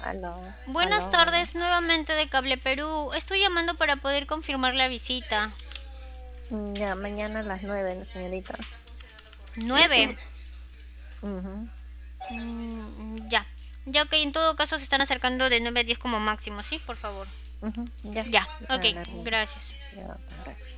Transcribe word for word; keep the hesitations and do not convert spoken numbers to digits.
Aló, Buenas aló, bueno. tardes, nuevamente de Cable Perú. Estoy llamando para poder confirmar la visita. Mm, Ya, mañana a las nueve, ¿no, señorita? Nueve. Ujú. Mm, ya. Ya que en todo caso se están acercando de nueve a diez como máximo, ¿sí? Por favor. Ujú, ya, Ya. Ok, a las nueve. gracias. Ya, gracias.